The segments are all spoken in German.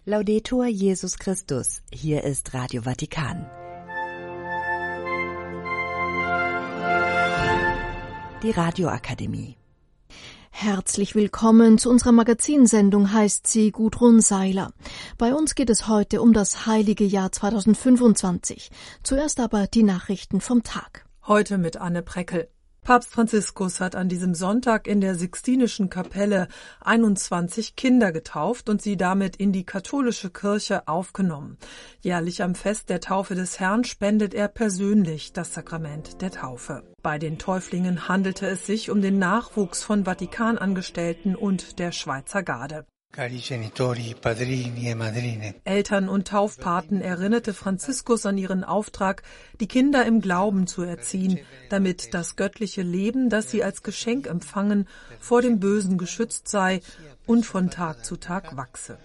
Laudetur Jesus Christus, hier ist Radio Vatikan. Die Radioakademie. Herzlich willkommen zu unserer Magazinsendung, heißt sie Gudrun Seiler. Bei uns geht es heute um das heilige Jahr 2025. Zuerst aber die Nachrichten vom Tag. Heute mit Anne Preckel. Papst Franziskus hat an diesem Sonntag in der Sixtinischen Kapelle 21 Kinder getauft und sie damit in die katholische Kirche aufgenommen. Jährlich am Fest der Taufe des Herrn spendet er persönlich das Sakrament der Taufe. Bei den Täuflingen handelte es sich um den Nachwuchs von Vatikanangestellten und der Schweizer Garde. Eltern und Taufpaten erinnerte Franziskus an ihren Auftrag, die Kinder im Glauben zu erziehen, damit das göttliche Leben, das sie als Geschenk empfangen, vor dem Bösen geschützt sei und von Tag zu Tag wachse.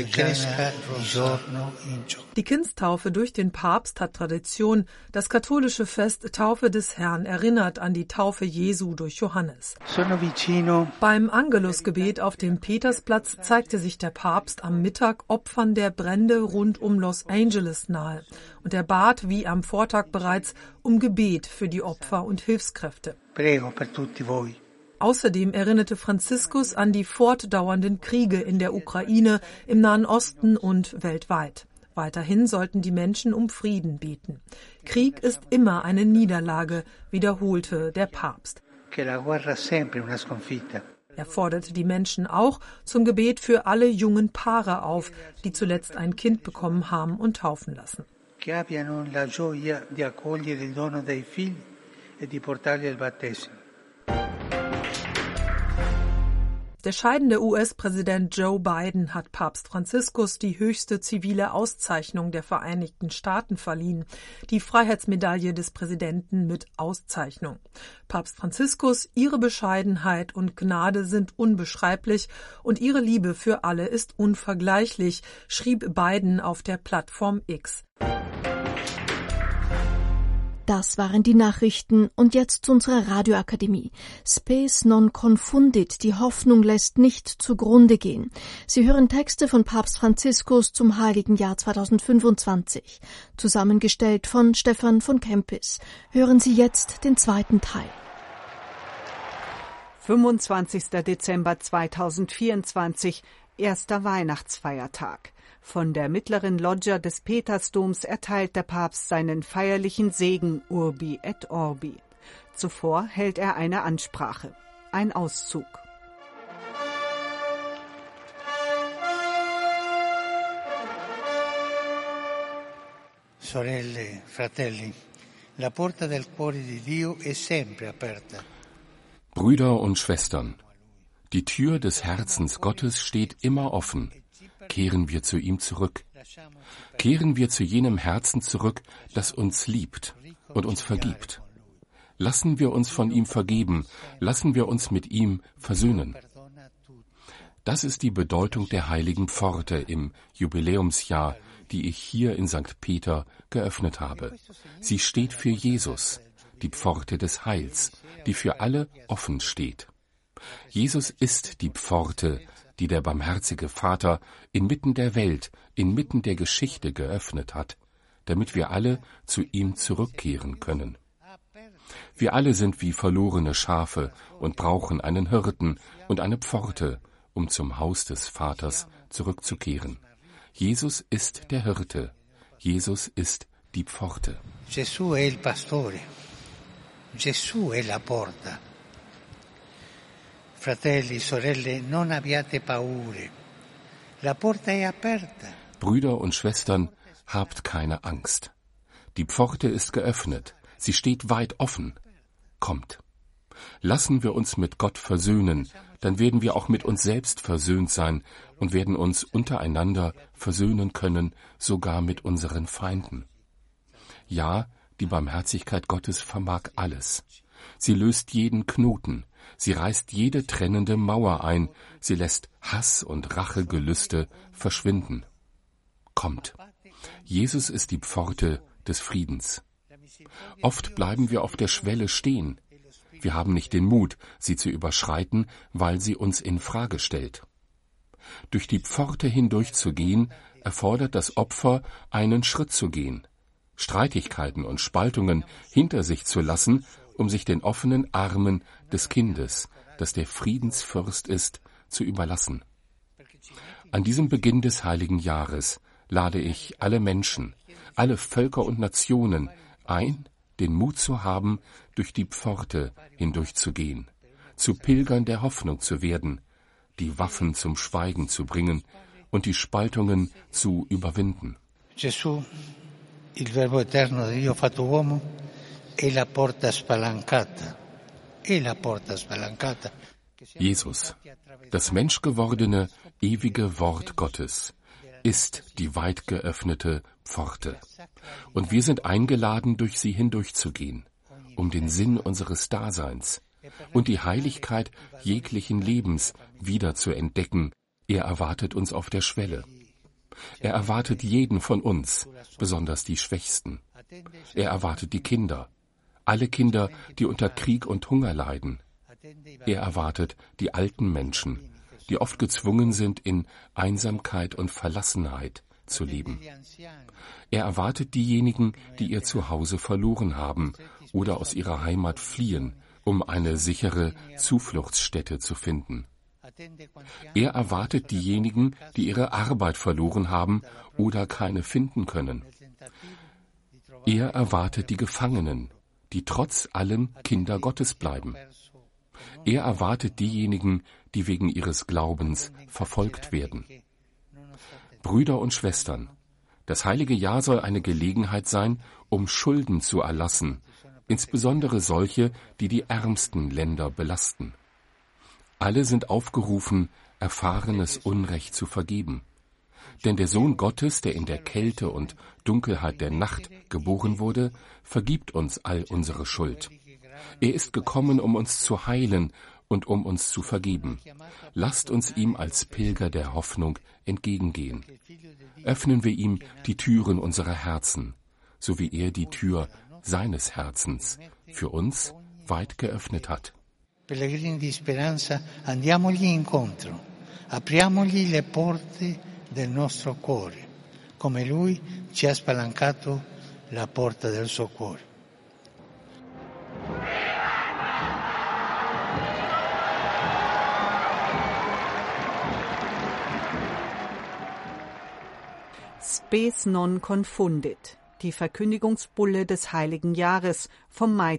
Die Kindstaufe durch den Papst hat Tradition. Das katholische Fest Taufe des Herrn erinnert an die Taufe Jesu durch Johannes. Beim Angelusgebet auf dem Petersplatz zeigte sich der Papst am Mittag Opfern der Brände rund um Los Angeles nahe. Und er bat, wie am Vortag bereits, um Gebet für die Opfer und Hilfskräfte. Prego per tutti voi. Außerdem erinnerte Franziskus an die fortdauernden Kriege in der Ukraine, im Nahen Osten und weltweit. Weiterhin sollten die Menschen um Frieden beten. Krieg ist immer eine Niederlage, wiederholte der Papst. Er forderte die Menschen auch zum Gebet für alle jungen Paare auf, die zuletzt ein Kind bekommen haben und taufen lassen. Che abbiano la gioia di accogliere il dono dei figli e di portarli al battesimo. Der scheidende US-Präsident Joe Biden hat Papst Franziskus die höchste zivile Auszeichnung der Vereinigten Staaten verliehen, die Freiheitsmedaille des Präsidenten mit Auszeichnung. Papst Franziskus, Ihre Bescheidenheit und Gnade sind unbeschreiblich und Ihre Liebe für alle ist unvergleichlich, schrieb Biden auf der Plattform X. Das waren die Nachrichten und jetzt zu unserer Radioakademie. Spes non confundit, die Hoffnung lässt nicht zugrunde gehen. Sie hören Texte von Papst Franziskus zum heiligen Jahr 2025, zusammengestellt von Stefan von Kempis. Hören Sie jetzt den zweiten Teil. 25. Dezember 2024, erster Weihnachtsfeiertag. Von der mittleren Loggia des Petersdoms erteilt der Papst seinen feierlichen Segen Urbi et Orbi. Zuvor hält er eine Ansprache. Ein Auszug. Sorelle, fratelli, la porta del cuore di Dio è sempre aperta. Brüder und Schwestern, die Tür des Herzens Gottes steht immer offen. Kehren wir zu ihm zurück. Kehren wir zu jenem Herzen zurück, das uns liebt und uns vergibt. Lassen wir uns von ihm vergeben, lassen wir uns mit ihm versöhnen. Das ist die Bedeutung der heiligen Pforte im Jubiläumsjahr, die ich hier in St. Peter geöffnet habe. Sie steht für Jesus, die Pforte des Heils, die für alle offen steht. Jesus ist die Pforte, die der barmherzige Vater inmitten der Welt, inmitten der Geschichte geöffnet hat, damit wir alle zu ihm zurückkehren können. Wir alle sind wie verlorene Schafe und brauchen einen Hirten und eine Pforte, um zum Haus des Vaters zurückzukehren. Jesus ist der Hirte, Jesus ist die Pforte. Gesù è il pastore, Gesù è la porta. Fratelli, sorelle, non abbiate paure. La porta è aperta. Brüder und Schwestern, habt keine Angst. Die Pforte ist geöffnet, sie steht weit offen. Kommt. Lassen wir uns mit Gott versöhnen, dann werden wir auch mit uns selbst versöhnt sein und werden uns untereinander versöhnen können, sogar mit unseren Feinden. Ja, die Barmherzigkeit Gottes vermag alles. Sie löst jeden Knoten. Sie reißt jede trennende Mauer ein, sie lässt Hass und Rachegelüste verschwinden. Kommt, Jesus ist die Pforte des Friedens. Oft bleiben wir auf der Schwelle stehen. Wir haben nicht den Mut, sie zu überschreiten, weil sie uns in Frage stellt. Durch die Pforte hindurchzugehen, erfordert das Opfer, einen Schritt zu gehen, Streitigkeiten und Spaltungen hinter sich zu lassen, um sich den offenen Armen des Kindes, das der Friedensfürst ist, zu überlassen. An diesem Beginn des heiligen Jahres lade ich alle Menschen, alle Völker und Nationen ein, den Mut zu haben, durch die Pforte hindurchzugehen, zu Pilgern der Hoffnung zu werden, die Waffen zum Schweigen zu bringen und die Spaltungen zu überwinden. Gesù, il Verbo eterno di Dio fatto uomo, è la porta spalancata. È la porta spalancata. Jesus, das menschgewordene, ewige Wort Gottes, ist die weit geöffnete Pforte. Und wir sind eingeladen, durch sie hindurchzugehen, um den Sinn unseres Daseins und die Heiligkeit jeglichen Lebens wieder zu entdecken. Er erwartet uns auf der Schwelle. Er erwartet jeden von uns, besonders die Schwächsten. Er erwartet die Kinder, alle Kinder, die unter Krieg und Hunger leiden. Er erwartet die alten Menschen, die oft gezwungen sind, in Einsamkeit und Verlassenheit zu leben. Er erwartet diejenigen, die ihr Zuhause verloren haben oder aus ihrer Heimat fliehen, um eine sichere Zufluchtsstätte zu finden. Er erwartet diejenigen, die ihre Arbeit verloren haben oder keine finden können. Er erwartet die Gefangenen, die trotz allem Kinder Gottes bleiben. Er erwartet diejenigen, die wegen ihres Glaubens verfolgt werden. Brüder und Schwestern, das heilige Jahr soll eine Gelegenheit sein, um Schulden zu erlassen, insbesondere solche, die die ärmsten Länder belasten. Alle sind aufgerufen, erfahrenes Unrecht zu vergeben. Denn der Sohn Gottes, der in der Kälte und Dunkelheit der Nacht geboren wurde, vergibt uns all unsere Schuld. Er ist gekommen, um uns zu heilen und um uns zu vergeben. Lasst uns ihm als Pilger der Hoffnung entgegengehen. Öffnen wir ihm die Türen unserer Herzen, so wie er die Tür seines Herzens für uns weit geöffnet hat. Pellegrini di speranza, andiamogli incontro, apriamogli le porte del nostro cuore, come lui ci ha spalancato la porta del suo cuore. Spes non confundit, die Verkündigungsbulle des Heiligen Jahres vom Mai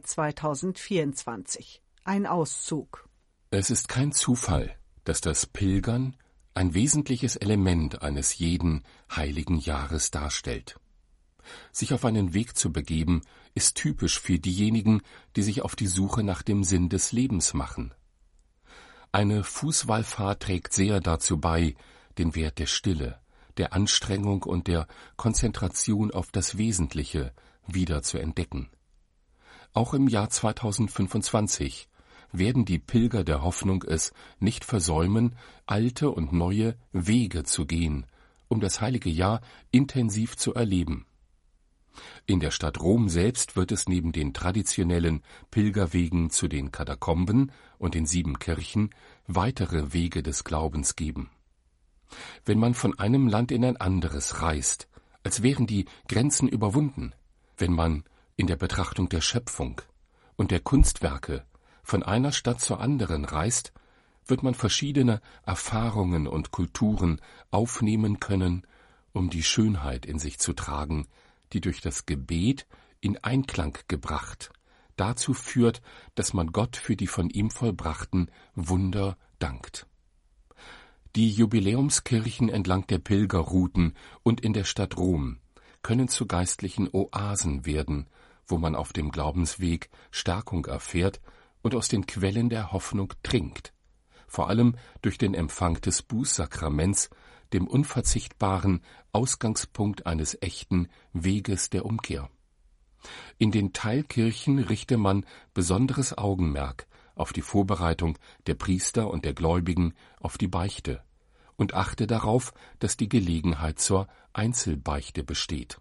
2024. Ein Auszug. Es ist kein Zufall, dass das Pilgern ein wesentliches Element eines jeden heiligen Jahres darstellt. Sich auf einen Weg zu begeben, ist typisch für diejenigen, die sich auf die Suche nach dem Sinn des Lebens machen. Eine Fußwallfahrt trägt sehr dazu bei, den Wert der Stille, der Anstrengung und der Konzentration auf das Wesentliche wieder zu entdecken. Auch im Jahr 2025 werden die Pilger der Hoffnung es nicht versäumen, alte und neue Wege zu gehen, um das heilige Jahr intensiv zu erleben. In der Stadt Rom selbst wird es neben den traditionellen Pilgerwegen zu den Katakomben und den 7 Kirchen weitere Wege des Glaubens geben. Wenn man von einem Land in ein anderes reist, als wären die Grenzen überwunden, wenn man in der Betrachtung der Schöpfung und der Kunstwerke von einer Stadt zur anderen reist, wird man verschiedene Erfahrungen und Kulturen aufnehmen können, um die Schönheit in sich zu tragen, die durch das Gebet in Einklang gebracht dazu führt, dass man Gott für die von ihm vollbrachten Wunder dankt. Die Jubiläumskirchen entlang der Pilgerrouten und in der Stadt Rom können zu geistlichen Oasen werden, wo man auf dem Glaubensweg Stärkung erfährt und aus den Quellen der Hoffnung trinkt, vor allem durch den Empfang des Bußsakraments, dem unverzichtbaren Ausgangspunkt eines echten Weges der Umkehr. In den Teilkirchen richte man besonderes Augenmerk auf die Vorbereitung der Priester und der Gläubigen auf die Beichte und achte darauf, dass die Gelegenheit zur Einzelbeichte besteht.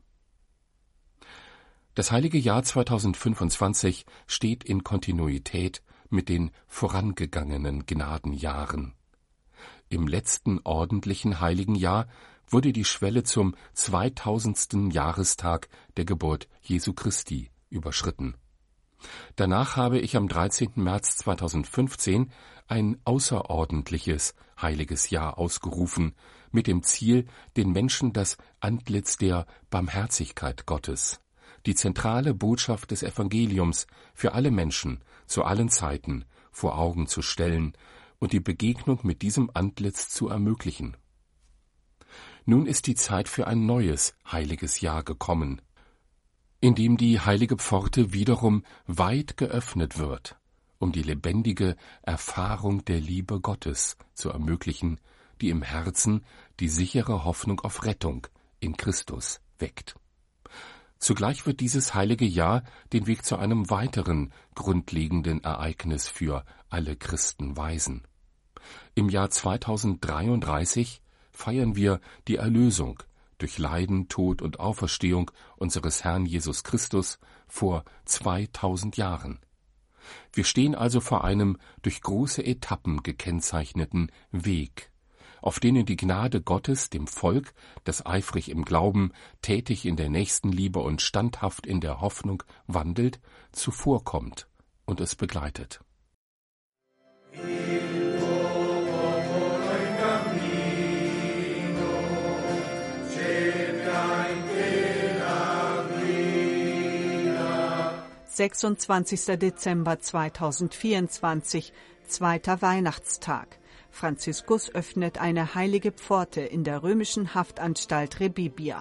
Das heilige Jahr 2025 steht in Kontinuität mit den vorangegangenen Gnadenjahren. Im letzten ordentlichen heiligen Jahr wurde die Schwelle zum 2000. Jahrestag der Geburt Jesu Christi überschritten. Danach habe ich am 13. März 2015 ein außerordentliches heiliges Jahr ausgerufen, mit dem Ziel, den Menschen das Antlitz der Barmherzigkeit Gottes, die zentrale Botschaft des Evangeliums für alle Menschen zu allen Zeiten vor Augen zu stellen und die Begegnung mit diesem Antlitz zu ermöglichen. Nun ist die Zeit für ein neues heiliges Jahr gekommen, in dem die heilige Pforte wiederum weit geöffnet wird, um die lebendige Erfahrung der Liebe Gottes zu ermöglichen, die im Herzen die sichere Hoffnung auf Rettung in Christus weckt. Zugleich wird dieses heilige Jahr den Weg zu einem weiteren grundlegenden Ereignis für alle Christen weisen. Im Jahr 2033 feiern wir die Erlösung durch Leiden, Tod und Auferstehung unseres Herrn Jesus Christus vor 2000 Jahren. Wir stehen also vor einem durch große Etappen gekennzeichneten Weg, auf denen die Gnade Gottes dem Volk, das eifrig im Glauben, tätig in der Nächstenliebe und standhaft in der Hoffnung wandelt, zuvorkommt und es begleitet. »26. Dezember 2024, zweiter Weihnachtstag. Franziskus öffnet eine heilige Pforte in der römischen Haftanstalt Rebibbia.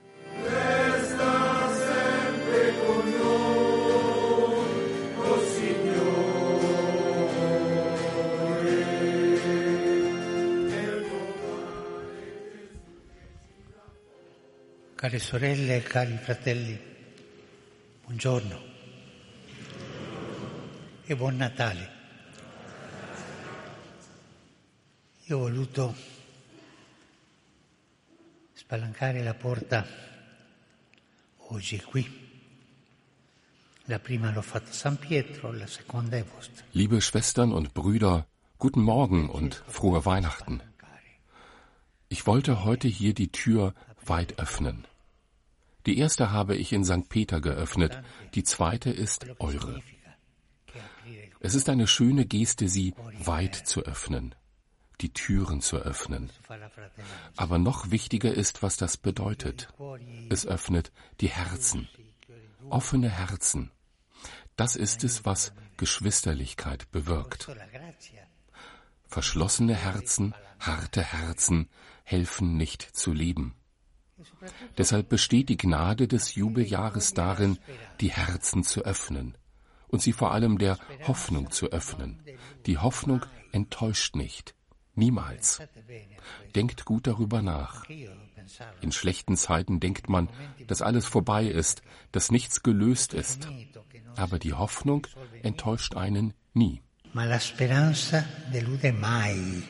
Care sorelle e cari fratelli, buongiorno e buon Natale. Io ho voluto spalancare la porta oggi qui. La prima l'ho fatta a San Pietro, la seconda è vostra. Liebe Schwestern und Brüder, guten Morgen und frohe Weihnachten. Ich wollte heute hier die Tür weit öffnen. Die erste habe ich in St. Peter geöffnet, die zweite ist eure. Es ist eine schöne Geste, sie weit zu öffnen, die Türen zu öffnen. Aber noch wichtiger ist, was das bedeutet. Es öffnet die Herzen, offene Herzen. Das ist es, was Geschwisterlichkeit bewirkt. Verschlossene Herzen, harte Herzen helfen nicht zu leben. Deshalb besteht die Gnade des Jubeljahres darin, die Herzen zu öffnen und sie vor allem der Hoffnung zu öffnen. Die Hoffnung enttäuscht nicht, niemals. Denkt gut darüber nach. In schlechten Zeiten denkt man, dass alles vorbei ist, dass nichts gelöst ist. Aber die Hoffnung enttäuscht einen nie. Ma la speranza delude mai.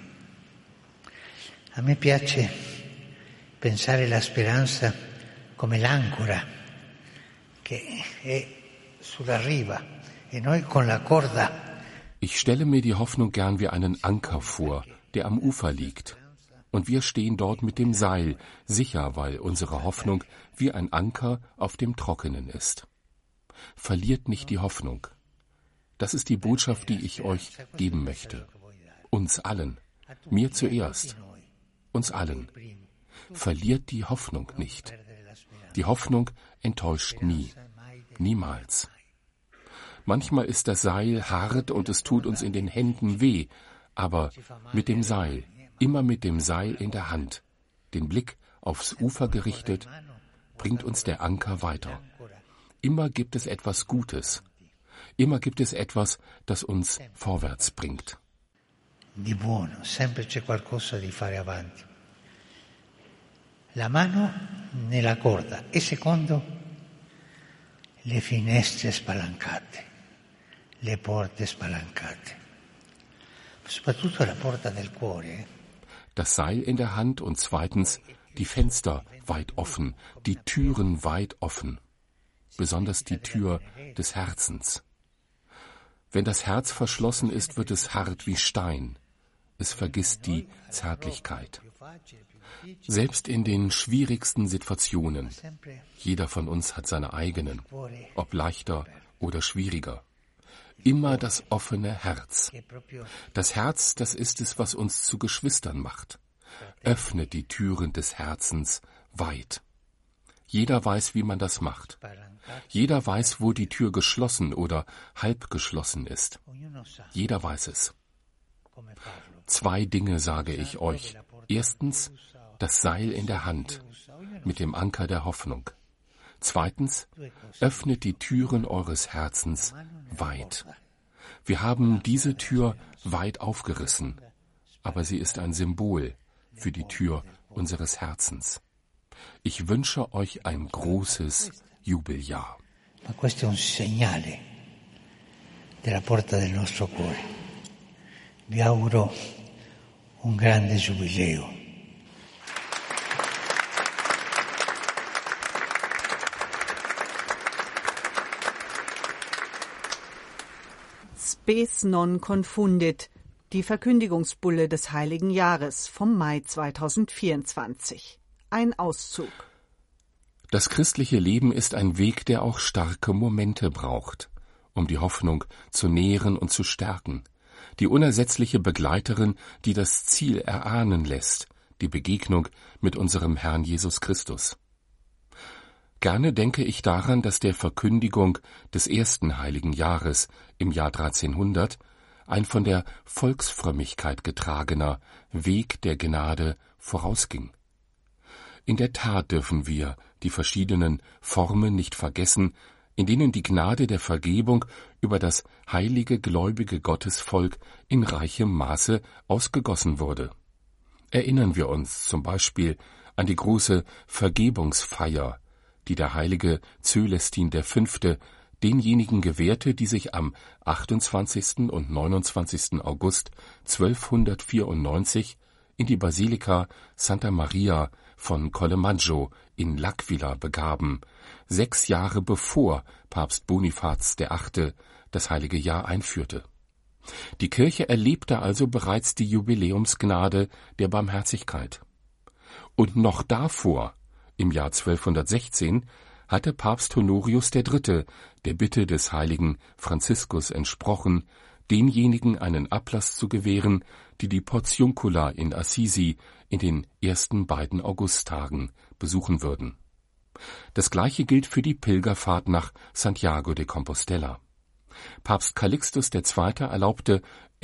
A me piace pensare la speranza come l'ancora che è sulla riva e noi con la corda. Ich stelle mir die Hoffnung gern wie einen Anker vor, der am Ufer liegt. Und wir stehen dort mit dem Seil, sicher, weil unsere Hoffnung wie ein Anker auf dem Trockenen ist. Verliert nicht die Hoffnung. Das ist die Botschaft, die ich euch geben möchte. Uns allen. Mir zuerst. Uns allen. Verliert die Hoffnung nicht. Die Hoffnung enttäuscht nie. Niemals. Manchmal ist das Seil hart und es tut uns in den Händen weh, aber mit dem Seil, immer mit dem Seil in der Hand, den Blick aufs Ufer gerichtet, bringt uns der Anker weiter. Immer gibt es etwas Gutes. Immer gibt es etwas, das uns vorwärts bringt. Di buono, sempre c'è qualcosa di fare avanti. La mano nella corda e secondo le finestre spalancate, le porte spalancate. Soprattutto la porta del cuore. Das Seil in der Hand und zweitens die Fenster weit offen, die Türen weit offen. Besonders die Tür des Herzens. Wenn das Herz verschlossen ist, wird es hart wie Stein. Es vergisst die Zärtlichkeit. Selbst in den schwierigsten Situationen. Jeder von uns hat seine eigenen, ob leichter oder schwieriger. Immer das offene Herz. Das Herz, das ist es, was uns zu Geschwistern macht. Öffnet die Türen des Herzens weit. Jeder weiß, wie man das macht. Jeder weiß, wo die Tür geschlossen oder halb geschlossen ist. Jeder weiß es. 2 Dinge sage ich euch. Erstens, das Seil in der Hand mit dem Anker der Hoffnung. Zweitens, öffnet die Türen eures Herzens weit. Wir haben diese Tür weit aufgerissen, aber sie ist ein Symbol für die Tür unseres Herzens. Ich wünsche euch ein großes Jubeljahr. Ma questo è un segnale della porta del nostro cuore. Vi auguro un grande giubileo. Spes non confundit, die Verkündigungsbulle des Heiligen Jahres vom Mai 2024. Ein Auszug. Das christliche Leben ist ein Weg, der auch starke Momente braucht, um die Hoffnung zu nähren und zu stärken. Die unersetzliche Begleiterin, die das Ziel erahnen lässt, die Begegnung mit unserem Herrn Jesus Christus. Gerne denke ich daran, dass der Verkündigung des ersten Heiligen Jahres im Jahr 1300 ein von der Volksfrömmigkeit getragener Weg der Gnade vorausging. In der Tat dürfen wir die verschiedenen Formen nicht vergessen, in denen die Gnade der Vergebung über das heilige, gläubige Gottesvolk in reichem Maße ausgegossen wurde. Erinnern wir uns zum Beispiel an die große Vergebungsfeier, die der heilige Zölestin V. denjenigen gewährte, die sich am 28. und 29. August 1294 in die Basilika Santa Maria von Collemaggio in L'Aquila begaben, 6 Jahre bevor Papst Bonifaz VIII. Das heilige Jahr einführte. Die Kirche erlebte also bereits die Jubiläumsgnade der Barmherzigkeit. Und noch davor, im Jahr 1216, hatte Papst Honorius III. Der Bitte des heiligen Franziskus entsprochen, denjenigen einen Ablass zu gewähren, die Portiuncula in Assisi in den ersten beiden Augusttagen besuchen würden. Das Gleiche gilt für die Pilgerfahrt nach Santiago de Compostela. Papst Calixtus II. Erlaubte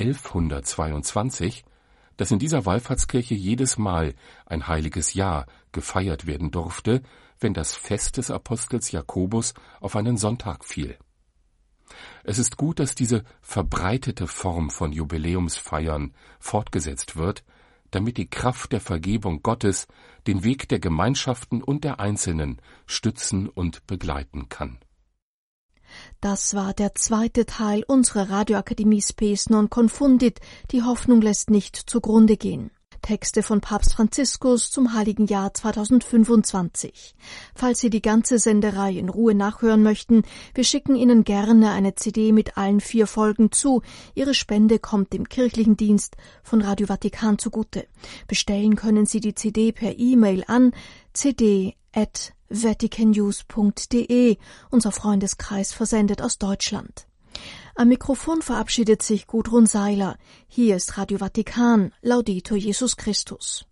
1122, dass in dieser Wallfahrtskirche jedes Mal ein heiliges Jahr gefeiert werden durfte, wenn das Fest des Apostels Jakobus auf einen Sonntag fiel. Es ist gut, dass diese verbreitete Form von Jubiläumsfeiern fortgesetzt wird, damit die Kraft der Vergebung Gottes den Weg der Gemeinschaften und der Einzelnen stützen und begleiten kann. Das war der 2. Teil unserer Radioakademie Spes non confundit, die Hoffnung lässt nicht zugrunde gehen. Texte von Papst Franziskus zum Heiligen Jahr 2025. Falls Sie die ganze Sendereihe in Ruhe nachhören möchten, wir schicken Ihnen gerne eine CD mit allen 4 Folgen zu. Ihre Spende kommt dem kirchlichen Dienst von Radio Vatikan zugute. Bestellen können Sie die CD per E-Mail an cd@vaticannews.de. Unser Freundeskreis versendet aus Deutschland. Am Mikrofon verabschiedet sich Gudrun Seiler. Hier ist Radio Vatikan. Laudetur Jesus Christus.